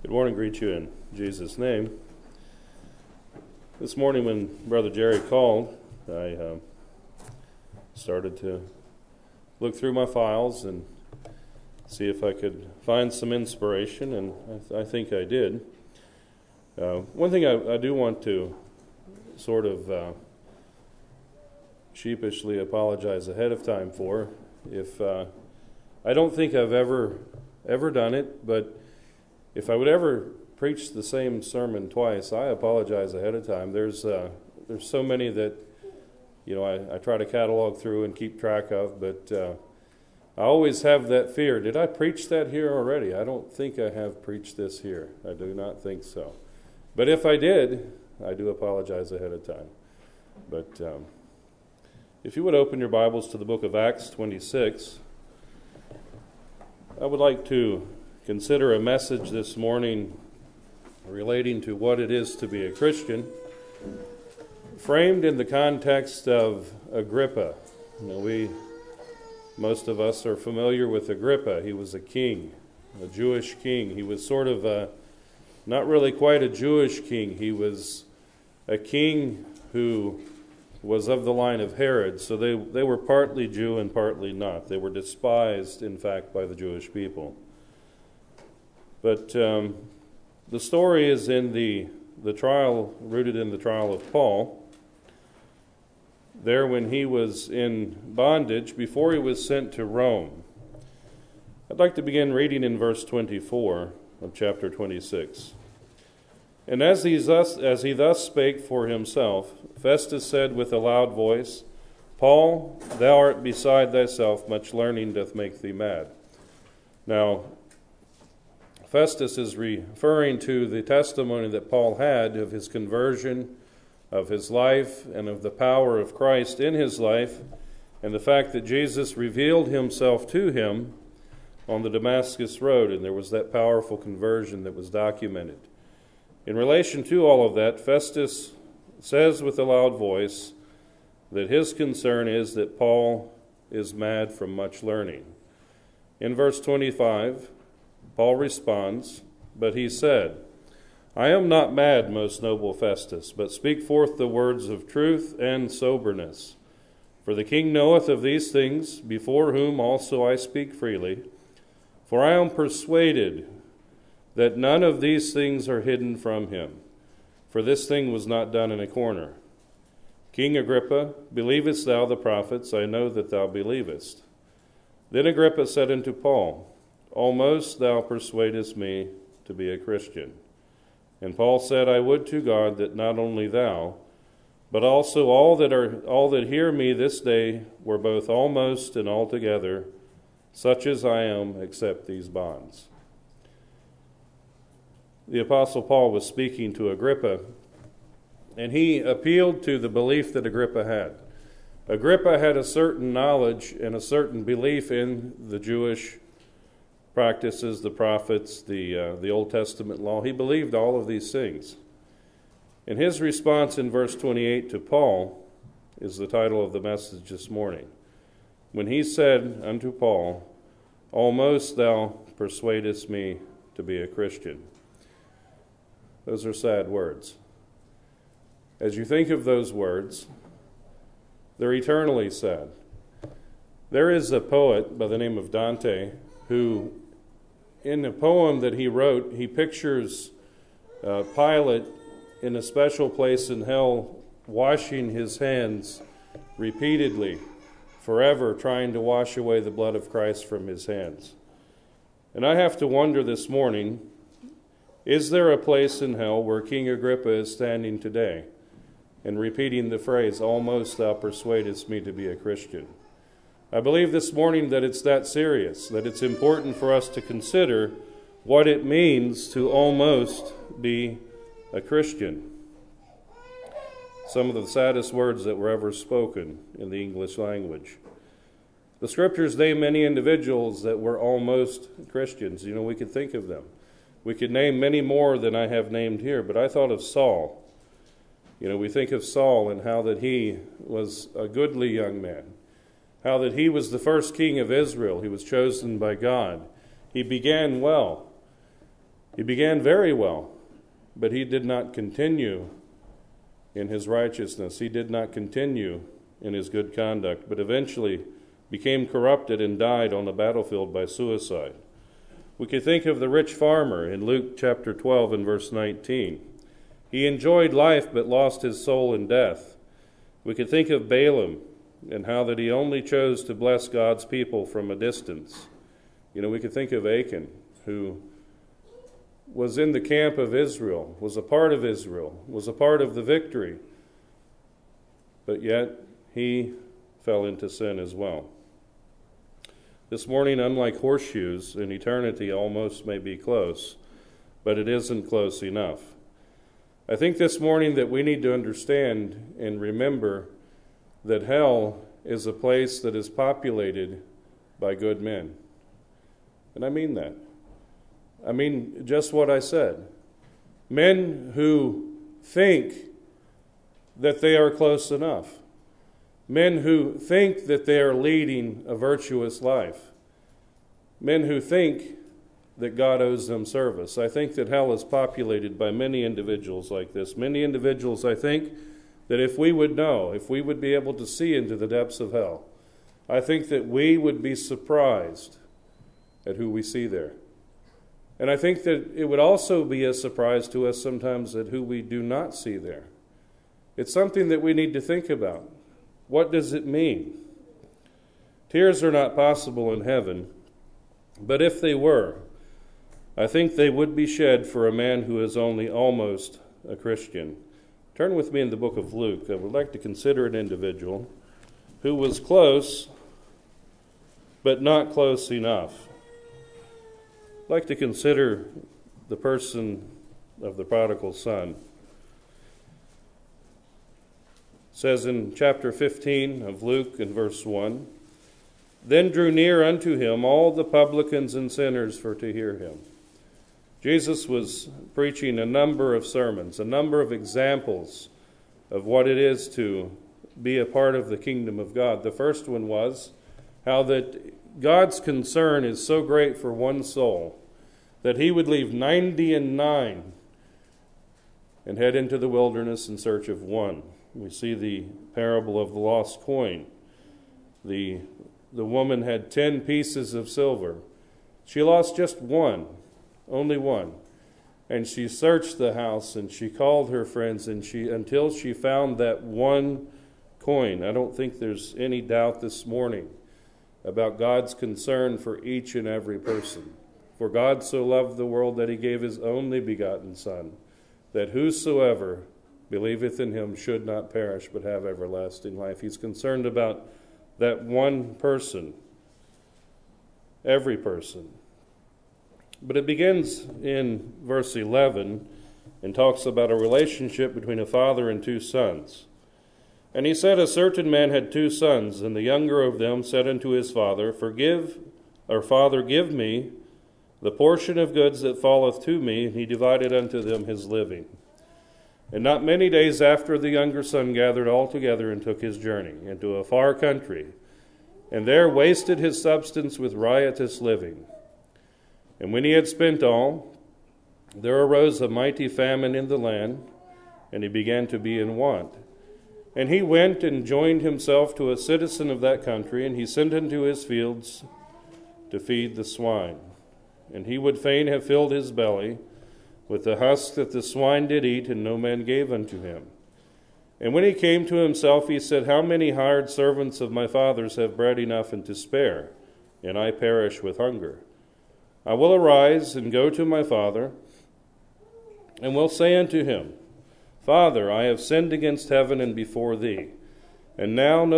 Good morning. Greet you in Jesus' name. This morning when Brother Jerry called, I started to look through my files and see if I could find some inspiration, and I think I did. One thing I do want to sort of sheepishly apologize ahead of time for, if I don't think I've ever done it, but if I would ever preach the same sermon twice, I apologize ahead of time. There's so many that I try to catalog through and keep track of, but I always have that fear. Did I preach that here already? I don't think I have preached this here. I do not think so. But if I did, I do apologize ahead of time. But if you would open your Bibles to the book of Acts 26, I would like to consider a message this morning relating to what it is to be a Christian, framed in the context of Agrippa. Most of us are familiar with Agrippa. He was a king, a Jewish king. He was sort of not really quite a Jewish king. He was a king who was of the line of Herod, so they were partly Jew and partly not. They were despised, in fact, by the Jewish people. But the story is in the trial, rooted in the trial of Paul. There when he was in bondage, before he was sent to Rome. I'd like to begin reading in verse 24 of chapter 26. And as he thus spake for himself, Festus said with a loud voice, Paul, thou art beside thyself, much learning doth make thee mad. Now, Festus is referring to the testimony that Paul had of his conversion, of his life, and of the power of Christ in his life, and the fact that Jesus revealed himself to him on the Damascus Road, and there was that powerful conversion that was documented. In relation to all of that, Festus says with a loud voice that his concern is that Paul is mad from much learning. In verse 25, Paul responds, but he said, I am not mad, most noble Festus, but speak forth the words of truth and soberness. For the king knoweth of these things, before whom also I speak freely. For I am persuaded that none of these things are hidden from him. For this thing was not done in a corner. King Agrippa, believest thou the prophets? I know that thou believest. Then Agrippa said unto Paul, Almost thou persuadest me to be a Christian. And Paul said, I would to God that not only thou, but also all that hear me this day were both almost and altogether such as I am, except these bonds. The Apostle Paul was speaking to Agrippa, and he appealed to the belief that Agrippa had. Agrippa had a certain knowledge and a certain belief in the Jewish practices, the prophets, the Old Testament law. He believed all of these things. And his response in verse 28 to Paul is the title of the message this morning. When he said unto Paul, Almost thou persuadest me to be a Christian. Those are sad words. As you think of those words, they're eternally sad. There is a poet by the name of Dante who, in a poem that he wrote, he pictures Pilate in a special place in hell washing his hands repeatedly, forever trying to wash away the blood of Christ from his hands. And I have to wonder this morning, is there a place in hell where King Agrippa is standing today and repeating the phrase, Almost thou persuadest me to be a Christian? I believe this morning that it's that serious, that it's important for us to consider what it means to almost be a Christian. Some of the saddest words that were ever spoken in the English language. The scriptures name many individuals that were almost Christians. We could think of them. We could name many more than I have named here, but I thought of Saul. We think of Saul and how that he was a goodly young man. How that he was the first king of Israel. He was chosen by God. He began well. He began very well, but he did not continue in his righteousness. He did not continue in his good conduct, but eventually became corrupted and died on the battlefield by suicide. We could think of the rich farmer in Luke chapter 12 and verse 19. He enjoyed life but lost his soul in death. We could think of Balaam and how that he only chose to bless God's people from a distance. We could think of Achan, who was in the camp of Israel, was a part of Israel, was a part of the victory, but yet he fell into sin as well. This morning, unlike horseshoes, in eternity almost may be close, but it isn't close enough. I think this morning that we need to understand and remember that hell is a place that is populated by good men. And I mean that. I mean just what I said. Men who think that they are close enough. Men who think that they are leading a virtuous life. Men who think that God owes them service. I think that hell is populated by many individuals like this. Many individuals, I think, that if we would know, if we would be able to see into the depths of hell, I think that we would be surprised at who we see there. And I think that it would also be a surprise to us sometimes at who we do not see there. It's something that we need to think about. What does it mean? Tears are not possible in heaven, but if they were, I think they would be shed for a man who is only almost a Christian. Turn with me in the book of Luke. I would like to consider an individual who was close, but not close enough. I'd like to consider the person of the prodigal son. It says in chapter 15 of Luke in verse 1, "Then drew near unto him all the publicans and sinners for to hear him." Jesus was preaching a number of sermons, a number of examples of what it is to be a part of the kingdom of God. The first one was how that God's concern is so great for one soul that he would leave 99 and head into the wilderness in search of one. We see the parable of the lost coin. The woman had 10 pieces of silver. She lost just one, only one. And she searched the house and she called her friends until she found that one coin. I don't think there's any doubt this morning about God's concern for each and every person. For God so loved the world that he gave his only begotten Son, that whosoever believeth in him should not perish but have everlasting life. He's concerned about that one person, every person. But it begins in verse 11 and talks about a relationship between a father and two sons. "And he said, a certain man had 2 sons, and the younger of them said unto his father, Father, give me the portion of goods that falleth to me. And he divided unto them his living. And not many days after, the younger son gathered all together and took his journey into a far country, and there wasted his substance with riotous living. And when he had spent all, there arose a mighty famine in the land, and he began to be in want. And he went and joined himself to a citizen of that country, and he sent into his fields to feed the swine. And he would fain have filled his belly with the husk that the swine did eat, and no man gave unto him. And when he came to himself, he said, How many hired servants of my father's have bread enough and to spare, and I perish with hunger? I will arise and go to my father, and will say unto him, Father, I have sinned against heaven and before thee, and am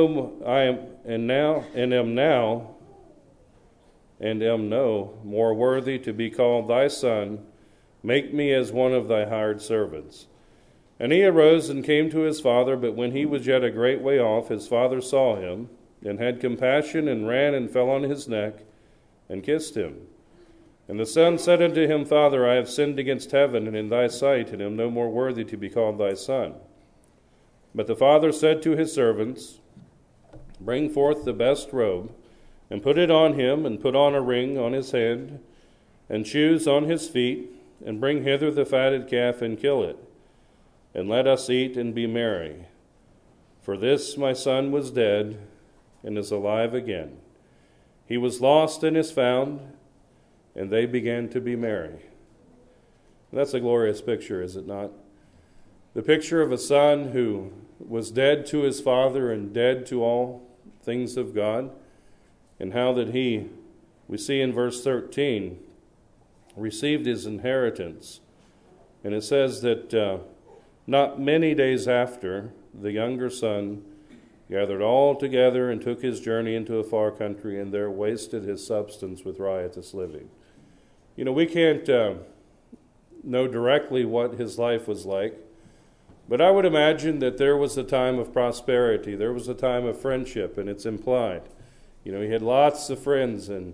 no more worthy to be called thy son. Make me as one of thy hired servants. And he arose and came to his father, but when he was yet a great way off, his father saw him, and had compassion, and ran and fell on his neck, and kissed him. And the son said unto him, Father, I have sinned against heaven and in thy sight, and am no more worthy to be called thy son. But the father said to his servants, Bring forth the best robe, and put it on him, and put on a ring on his hand, and shoes on his feet, and bring hither the fatted calf, and kill it, and let us eat and be merry. For this my son was dead, and is alive again. He was lost and is found, and they began to be merry. That's a glorious picture, is it not? The picture of a son who was dead to his father and dead to all things of God, and how that he, we see in verse 13, received his inheritance. And it says that not many days after, the younger son gathered all together and took his journey into a far country, and there wasted his substance with riotous living. You know, we can't know directly what his life was like, but I would imagine that there was a time of prosperity. There was a time of friendship, and it's implied. You know, he had lots of friends, and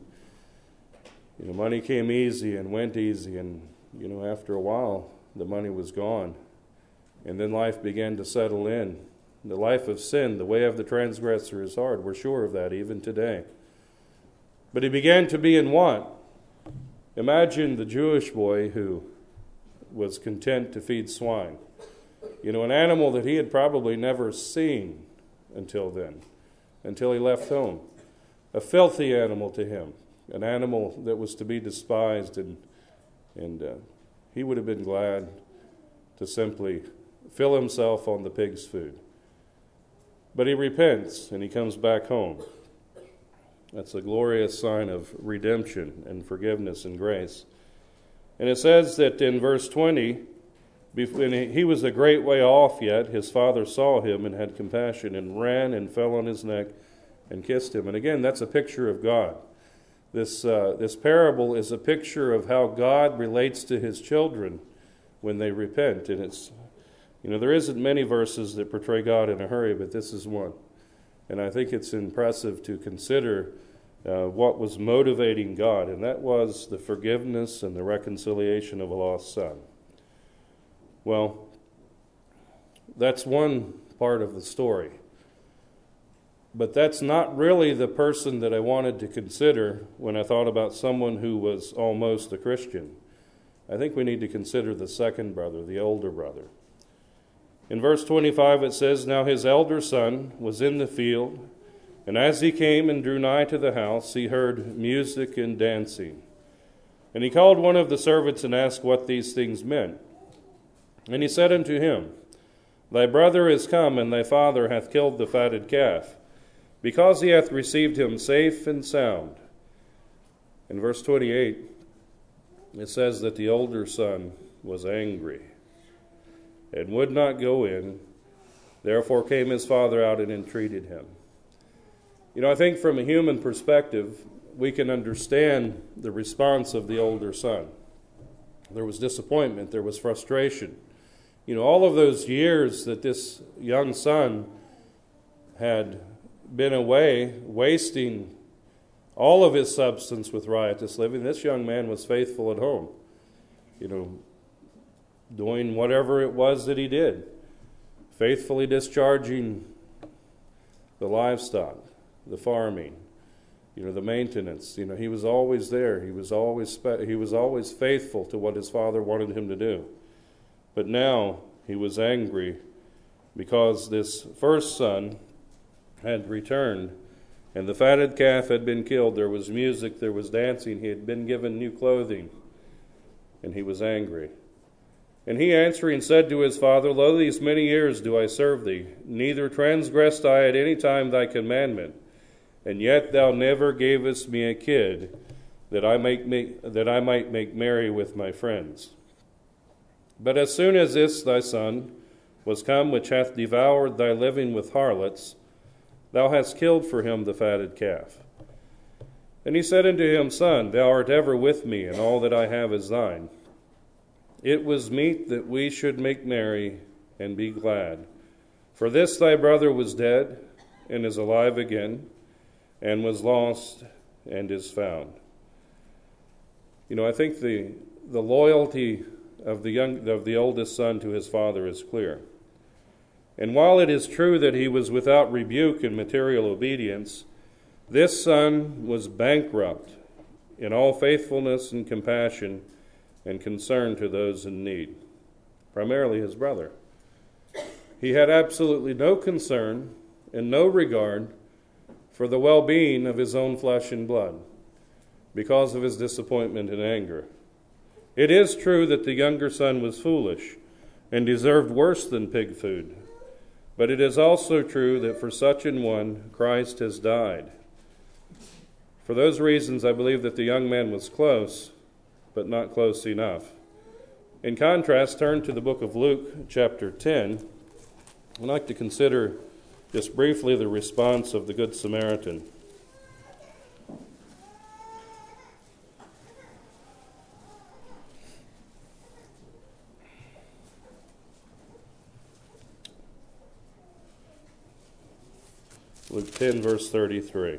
money came easy and went easy, and after a while, the money was gone. And then life began to settle in. The life of sin, the way of the transgressor is hard. We're sure of that even today. But he began to be in want. Imagine the Jewish boy who was content to feed swine. An animal that he had probably never seen until then, until he left home. A filthy animal to him, an animal that was to be despised, and he would have been glad to simply fill himself on the pig's food. But he repents and he comes back home. That's a glorious sign of redemption and forgiveness and grace. And it says that in verse 20, when he was a great way off yet, his father saw him and had compassion, and ran and fell on his neck and kissed him. And again, that's a picture of God. This parable is a picture of how God relates to his children when they repent. And it's, there isn't many verses that portray God in a hurry, but this is one. And I think it's impressive to consider what was motivating God, and that was the forgiveness and the reconciliation of a lost son. Well, that's one part of the story. But that's not really the person that I wanted to consider when I thought about someone who was almost a Christian. I think we need to consider the second brother, the older brother. In verse 25 it says, Now his elder son was in the field, and as he came and drew nigh to the house, he heard music and dancing. And he called one of the servants and asked what these things meant. And he said unto him, Thy brother is come, and thy father hath killed the fatted calf, because he hath received him safe and sound. In verse 28, it says that the older son was angry and would not go in. Therefore came his father out and entreated him. I think from a human perspective, we can understand the response of the older son. There was disappointment, there was frustration. All of those years that this young son had been away, wasting all of his substance with riotous living, this young man was faithful at home, doing whatever it was that he did, faithfully discharging the livestock, the farming, the maintenance. He was always there. He was always faithful to what his father wanted him to do. But now he was angry because this first son had returned, and the fatted calf had been killed. There was music, there was dancing. He had been given new clothing, and he was angry. And he answering said to his father, Lo, these many years do I serve thee, neither transgressed I at any time thy commandment, and yet thou never gavest me a kid, that I might make merry with my friends. But as soon as this thy son was come, which hath devoured thy living with harlots, thou hast killed for him the fatted calf. And he said unto him, Son, thou art ever with me, and all that I have is thine. It was meet that we should make merry and be glad. For this thy brother was dead, and is alive again, and was lost, and is found. I think the loyalty of the oldest son to his father is clear. And while it is true that he was without rebuke in material obedience, this son was bankrupt in all faithfulness and compassion and concern to those in need, primarily his brother. He had absolutely no concern and no regard for the well-being of his own flesh and blood because of his disappointment and anger. It is true that the younger son was foolish and deserved worse than pig food, but it is also true that for such an one, Christ has died. For those reasons, I believe that the young man was close, but not close enough. In contrast, turn to the book of Luke, chapter 10. I'd like to consider just briefly the response of the Good Samaritan. Luke 10, verse 33.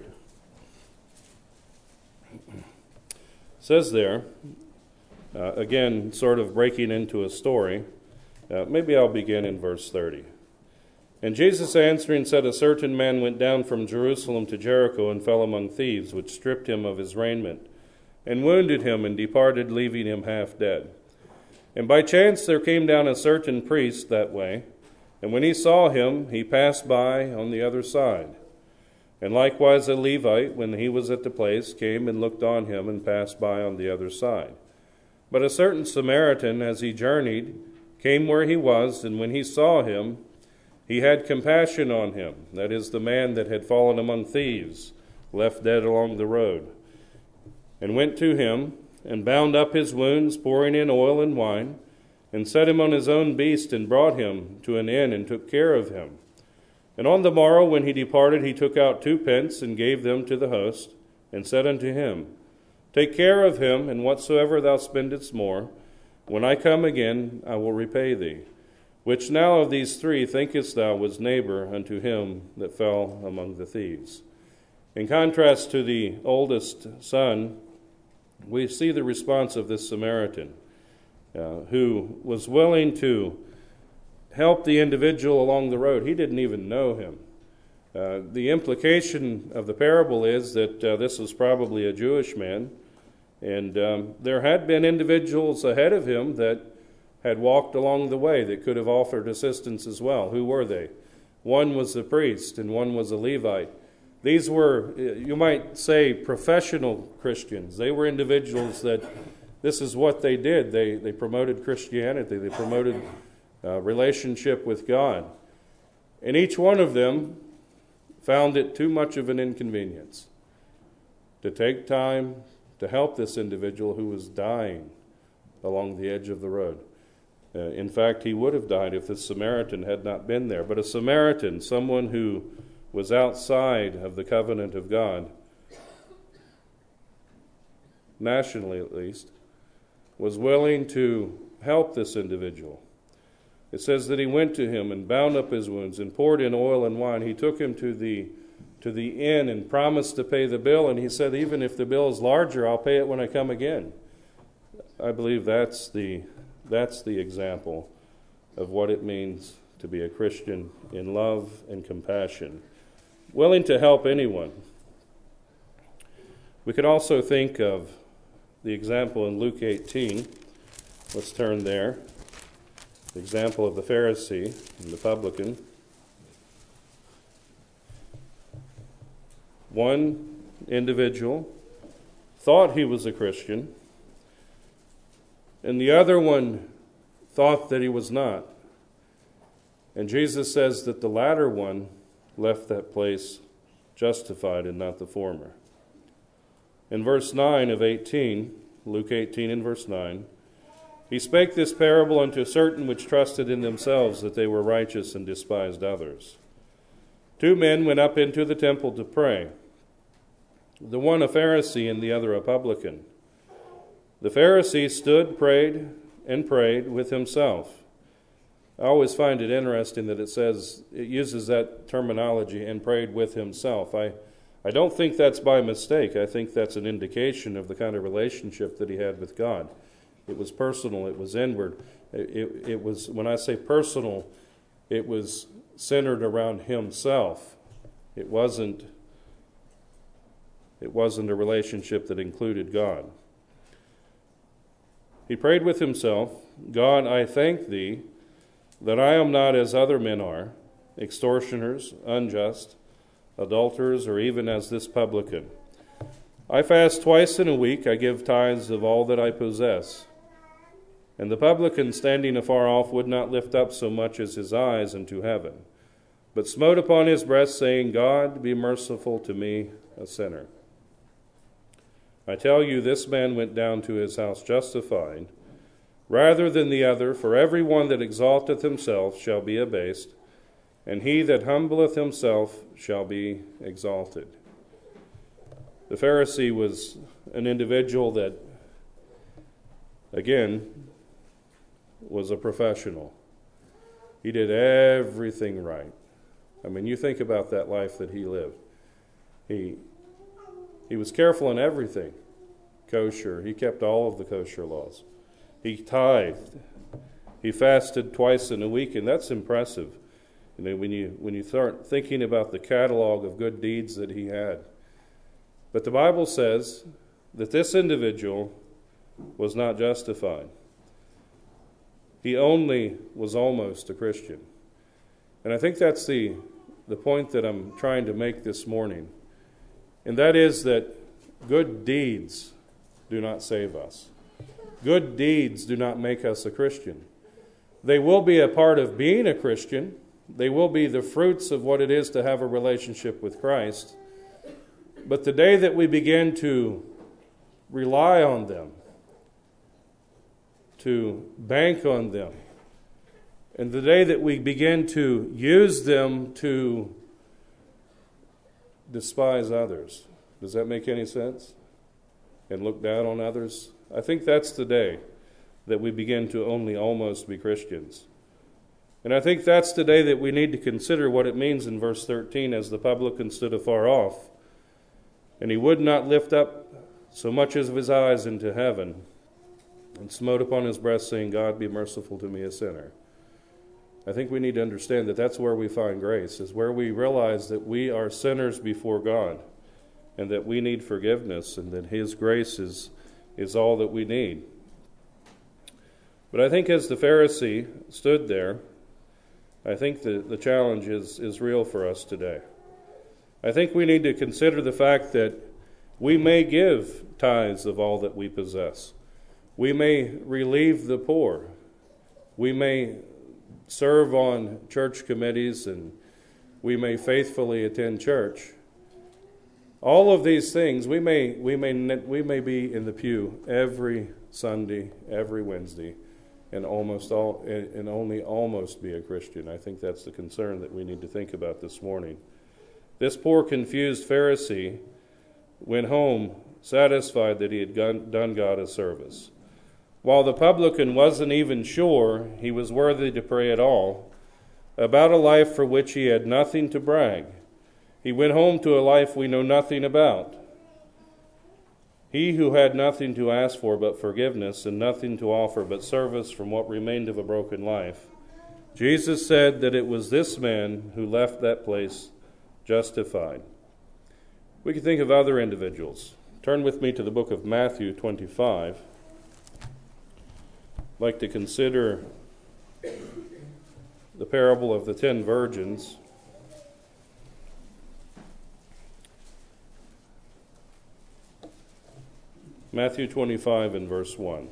It says there, again, sort of breaking into a story, maybe I'll begin in verse 30. And Jesus answering said, a certain man went down from Jerusalem to Jericho and fell among thieves, which stripped him of his raiment, and wounded him, and departed, leaving him half dead. And by chance there came down a certain priest that way, and when he saw him, he passed by on the other side. And likewise a Levite, when he was at the place, came and looked on him and passed by on the other side. But a certain Samaritan, as he journeyed, came where he was, and when he saw him, he had compassion on him, that is, the man that had fallen among thieves, left dead along the road, and went to him, and bound up his wounds, pouring in oil and wine, and set him on his own beast, and brought him to an inn, and took care of him. And on the morrow, when he departed, he took out 2 pence, and gave them to the host, and said unto him, take care of him, and whatsoever thou spendest more, when I come again, I will repay thee. Which now of these 3 thinkest thou was neighbor unto him that fell among the thieves? In contrast to the oldest son, we see the response of this Samaritan, who was willing to help the individual along the road. He didn't even know him. The implication of the parable is that this was probably a Jewish man, and there had been individuals ahead of him that had walked along the way that could have offered assistance as well. Who were they? One was the priest, and one was a Levite. These were, you might say, professional Christians. They were individuals that this is what they did. They promoted Christianity. They promoted relationship with God. And each one of them found it too much of an inconvenience to take time to help this individual who was dying along the edge of the road. In fact, he would have died if the Samaritan had not been there. But a Samaritan, someone who was outside of the covenant of God, nationally at least, was willing to help this individual. It says that he went to him and bound up his wounds and poured in oil and wine. He took him to the inn and promised to pay the bill. And he said, even if the bill is larger, I'll pay it when I come again. I believe that's the example of what it means to be a Christian in love and compassion, willing to help anyone. We could also think of the example in Luke 18. Let's turn there. The example of the Pharisee and the publican. One individual thought he was a Christian, and the other one thought that he was not. And Jesus says that the latter one left that place justified and not the former. In verse 9 of 18, Luke 18 and verse 9, he spake this parable unto certain which trusted in themselves that they were righteous and despised others. 2 men went up into the temple to pray, the one a Pharisee and the other a publican. The Pharisee stood, prayed, and prayed with himself. I always find it interesting that it uses that terminology, and prayed with himself. I don't think that's by mistake. I think that's an indication of the kind of relationship that he had with God. It was personal. It was inward. It was, when I say personal, it was centered around himself. It wasn't a relationship that included God. He prayed with himself, God, I thank thee that I am not as other men are, extortioners, unjust, adulterers, or even as this publican. I fast twice in a week, I give tithes of all that I possess. And the publican, standing afar off, would not lift up so much as his eyes into heaven, but smote upon his breast, saying, God, be merciful to me, a sinner. I tell you, this man went down to his house justified, rather than the other, for every one that exalteth himself shall be abased, and he that humbleth himself shall be exalted. The Pharisee was an individual that, again, was a professional. He did everything right. I mean, you think about that life that he lived. He was careful in everything. Kosher. He kept all of the kosher laws. He tithed. He fasted twice in a week, and that's impressive. You know, when you start thinking about the catalog of good deeds that he had. But the Bible says that this individual was not justified. He only was almost a Christian. And I think that's the point that I'm trying to make this morning. And that is that good deeds do not save us. Good deeds do not make us a Christian. They will be a part of being a Christian. They will be the fruits of what it is to have a relationship with Christ. But the day that we begin to rely on them, to bank on them, and the day that we begin to use them to despise others, does that make any sense? And look down on others? I think that's the day that we begin to only almost be Christians. And I think that's the day that we need to consider what it means in verse 13, as the publican stood afar off, and he would not lift up so much as of his eyes into heaven, and smote upon his breast, saying, God, be merciful to me, a sinner. I think we need to understand that that's where we find grace, is where we realize that we are sinners before God, and that we need forgiveness, and that his grace is all that we need. But I think as the Pharisee stood there, I think the challenge is real for us today. I think we need to consider the fact that we may give tithes of all that we possess. We may relieve the poor. We may serve on church committees, and we may faithfully attend church. All of these things, we may be in the pew every Sunday, every Wednesday, and only almost be a Christian. I think that's the concern that we need to think about this morning. This poor, confused Pharisee went home satisfied that he had done God a service. While the publican wasn't even sure he was worthy to pray at all, about a life for which he had nothing to brag, he went home to a life we know nothing about. He who had nothing to ask for but forgiveness, and nothing to offer but service from what remained of a broken life, Jesus said that it was this man who left that place justified. We can think of other individuals. Turn with me to the book of Matthew 25. I'd like to consider the parable of the 10 virgins. Matthew 25 and verse 1.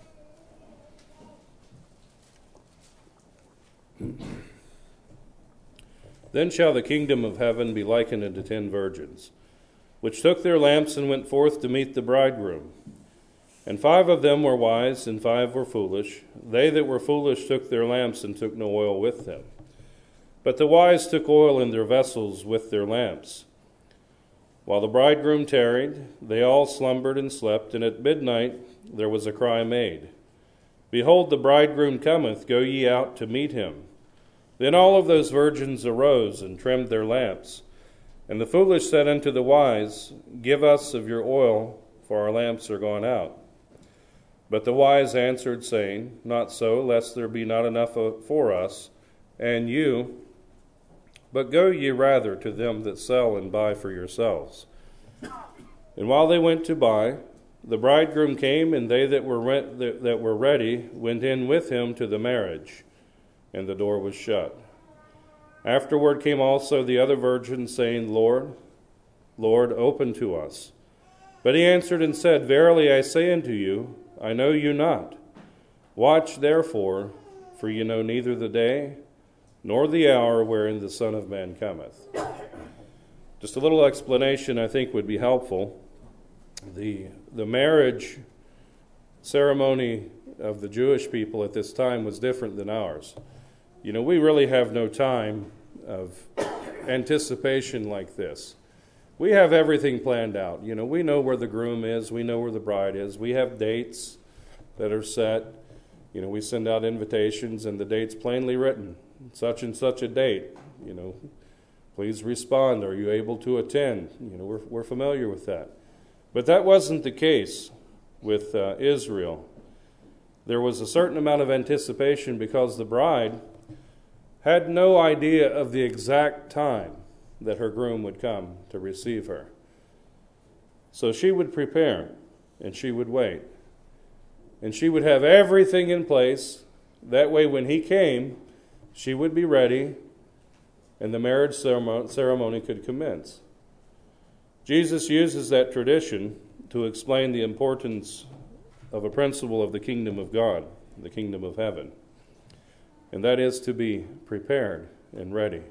Then shall the kingdom of heaven be likened unto 10 virgins, which took their lamps and went forth to meet the bridegroom. And 5 of them were wise, and 5 were foolish. They that were foolish took their lamps, and took no oil with them. But the wise took oil in their vessels with their lamps. While the bridegroom tarried, they all slumbered and slept, and at midnight there was a cry made, Behold, the bridegroom cometh, go ye out to meet him. Then all of those virgins arose and trimmed their lamps. And the foolish said unto the wise, Give us of your oil, for our lamps are gone out. But the wise answered, saying, Not so, lest there be not enough for us and you, but go ye rather to them that sell and buy for yourselves. And while they went to buy, The bridegroom came, and they that were ready went in with him to the marriage, and the door was shut. Afterward came also the other virgins, saying, Lord, Lord, open to us. But he answered and said, Verily I say unto you, I know you not. Watch therefore, for ye know neither the day nor the hour wherein the Son of Man cometh. Just a little explanation I think would be helpful. The marriage ceremony of the Jewish people at this time was different than ours. We really have no time of anticipation like this. We have everything planned out. We know where the groom is. We know where the bride is. We have dates that are set. We send out invitations, and the date's plainly written. Such and such a date. Please respond. Are you able to attend? We're familiar with that. But that wasn't the case with Israel. There was a certain amount of anticipation because the bride had no idea of the exact time that her groom would come to receive her. So she would prepare, and she would wait. And she would have everything in place. That way when he came, she would be ready, and the marriage ceremony could commence. Jesus uses that tradition to explain the importance of a principle of the kingdom of God, the kingdom of heaven. And that is to be prepared and ready.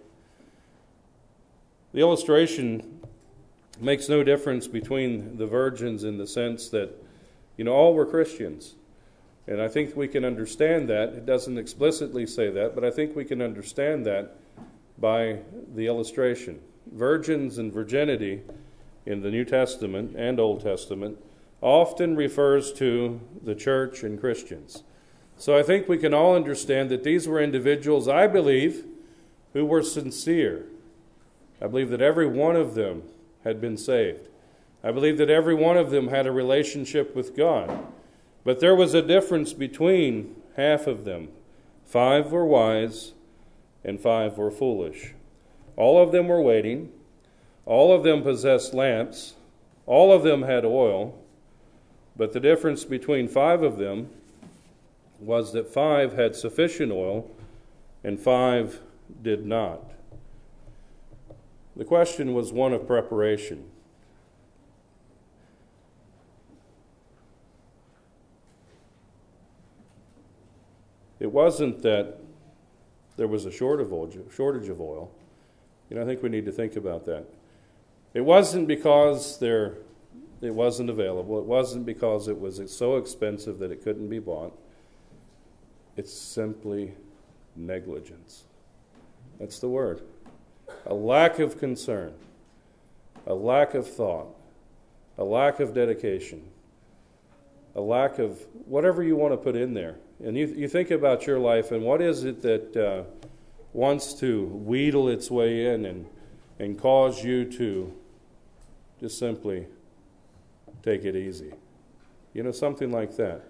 The illustration makes no difference between the virgins in the sense that, all were Christians. And I think we can understand that. It doesn't explicitly say that, but I think we can understand that by the illustration. Virgins and virginity in the New Testament and Old Testament often refers to the church and Christians. So I think we can all understand that these were individuals, I believe, who were sincere. I believe that every one of them had been saved. I believe that every one of them had a relationship with God. But there was a difference between half of them. 5 were wise and 5 were foolish. All of them were waiting. All of them possessed lamps. All of them had oil. But the difference between 5 of them was that 5 had sufficient oil and 5 did not. The question was one of preparation. It wasn't that there was a shortage of oil. I think we need to think about that. It wasn't because it wasn't available. It wasn't because it was so expensive that it couldn't be bought. It's simply negligence. That's the word. A lack of concern, a lack of thought, a lack of dedication, a lack of whatever you want to put in there. And you think about your life, and what is it that wants to wheedle its way in and cause you to just simply take it easy? Something like that.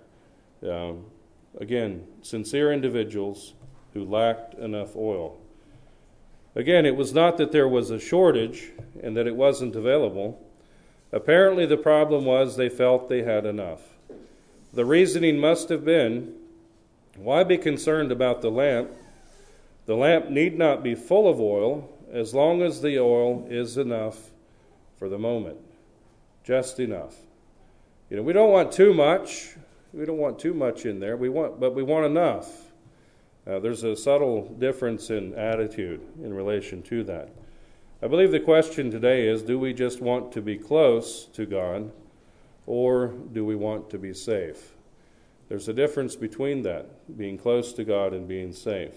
Again, sincere individuals who lacked enough oil. Again, it was not that there was a shortage and that it wasn't available. Apparently the problem was they felt they had enough. The reasoning must have been, why be concerned about the lamp? The lamp need not be full of oil as long as the oil is enough for the moment. Just enough. We don't want too much. We don't want too much in there. But we want enough. There's a subtle difference in attitude in relation to that. I believe the question today is, do we just want to be close to God, or do we want to be safe? There's a difference between that, being close to God and being safe.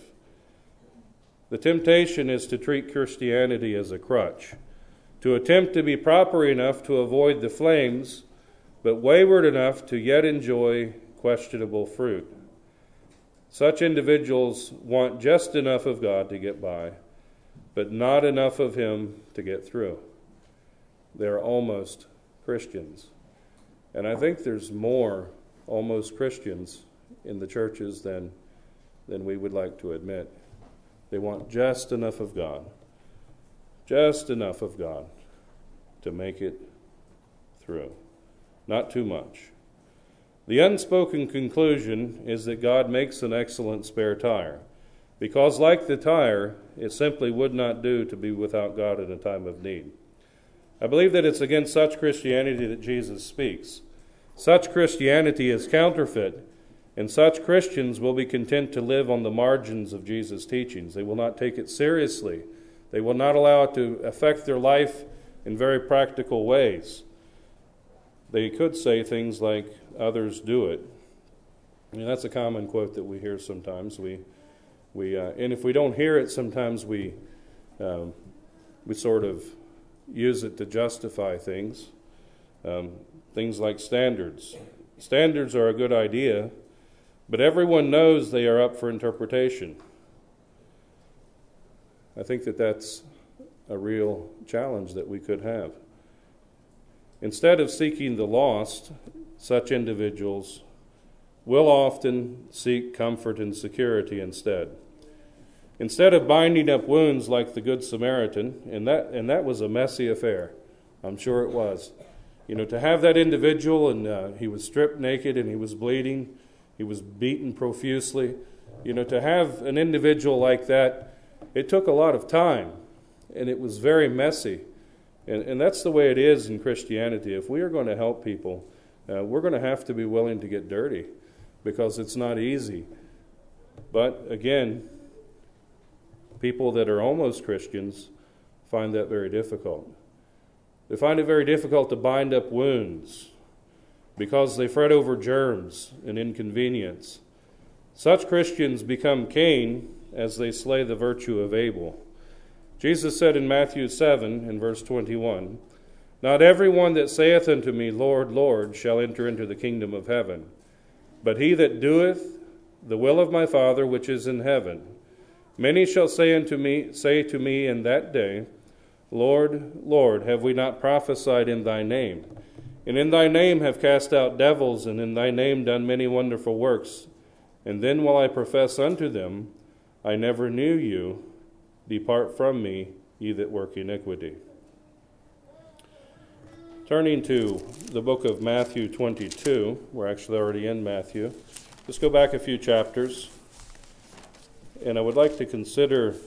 The temptation is to treat Christianity as a crutch, to attempt to be proper enough to avoid the flames, but wayward enough to yet enjoy questionable fruit. Such individuals want just enough of God to get by, but not enough of Him to get through. They're almost Christians. And I think there's more almost Christians in the churches than we would like to admit. They want just enough of God to make it through. not too much. The unspoken conclusion is that God makes an excellent spare tire, because like the tire, it simply would not do to be without God in a time of need. I believe that it's against such Christianity that Jesus speaks. Such Christianity is counterfeit, and such Christians will be content to live on the margins of Jesus' teachings. They will not take it seriously. They will not allow it to affect their life in very practical ways. They could say things like, others do it. I mean, that's a common quote that we hear sometimes. And if we don't hear it, sometimes we sort of use it to justify things. Things like standards. Standards are a good idea, but everyone knows they are up for interpretation. I think that that's a real challenge that we could have. Instead of seeking the lost, such individuals will often seek comfort and security instead. Instead of binding up wounds like the Good Samaritan, and that was a messy affair, I'm sure it was. To have that individual, and he was stripped naked and he was bleeding, he was beaten profusely. To have an individual like that, it took a lot of time, and it was very messy. And that's the way it is in Christianity. If we are going to help people, we're going to have to be willing to get dirty, because it's not easy. But again, people that are almost Christians find that very difficult. They find it very difficult to bind up wounds because they fret over germs and inconvenience. Such Christians become Cain as they slay the virtue of Abel. Jesus said in Matthew 7, in verse 21, "Not every one that saith unto me, Lord, Lord, shall enter into the kingdom of heaven, but he that doeth the will of my Father which is in heaven. Many shall say to me in that day, Lord, Lord, have we not prophesied in thy name? And in thy name have cast out devils, and in thy name done many wonderful works. And then will I profess unto them, I never knew you. Depart from me, ye that work iniquity." Turning to the book of Matthew 22, we're actually already in Matthew. Let's go back a few chapters, and I would like to consider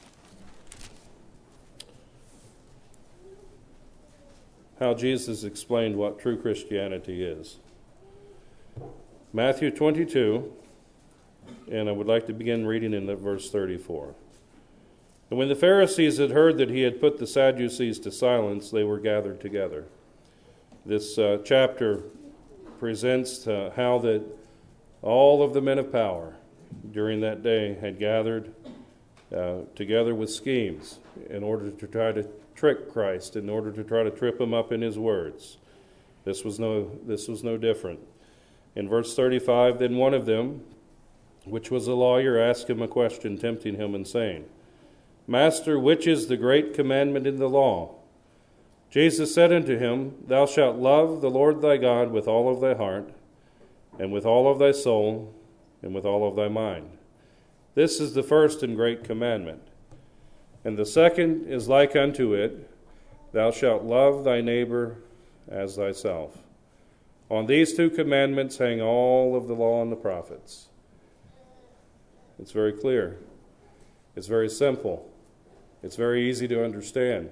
how Jesus explained what true Christianity is. Matthew 22, and I would like to begin reading in verse 34. "And when the Pharisees had heard that he had put the Sadducees to silence, they were gathered together." This chapter presents how that all of the men of power during that day had gathered together with schemes in order to try to trick Christ, in order to try to trip him up in his words. This was no different. In verse 35, "Then one of them, which was a lawyer, asked him a question, tempting him, and saying, Master, which is the great commandment in the law? Jesus said unto him, Thou shalt love the Lord thy God with all of thy heart, and with all of thy soul, and with all of thy mind. This is the first and great commandment. And the second is like unto it, Thou shalt love thy neighbor as thyself. On these two commandments hang all of the law and the prophets." It's very clear. It's very simple. It's very easy to understand.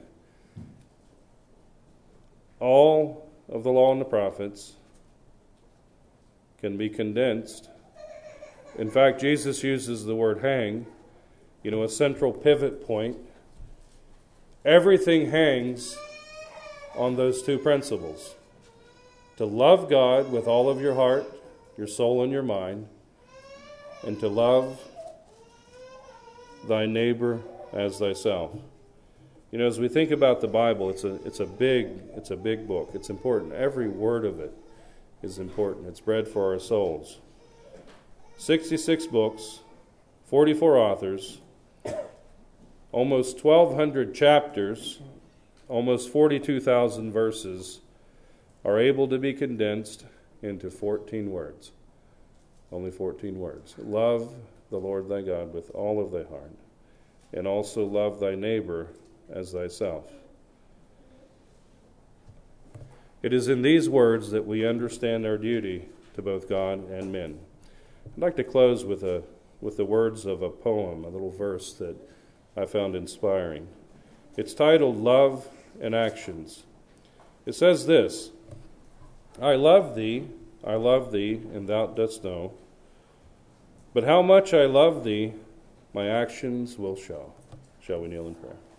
All of the law and the prophets can be condensed. In fact, Jesus uses the word hang, a central pivot point. Everything hangs on those two principles. To love God with all of your heart, your soul, and your mind, and to love thy neighbor as thyself. As we think about the Bible, it's a big book. It's important. Every word of it is important. It's bread for our souls. 66 books, 44 authors, almost 1,200 chapters, almost 42,000 verses are able to be condensed into 14 words. Only 14 words. Love the Lord thy God with all of thy heart, and also love thy neighbor as thyself. It is in these words that we understand our duty to both God and men. I'd like to close with the words of a poem, a little verse that I found inspiring. It's titled Love and Actions. It says this: I love thee, and thou dost know. But how much I love thee, my actions will show. Shall we kneel in prayer?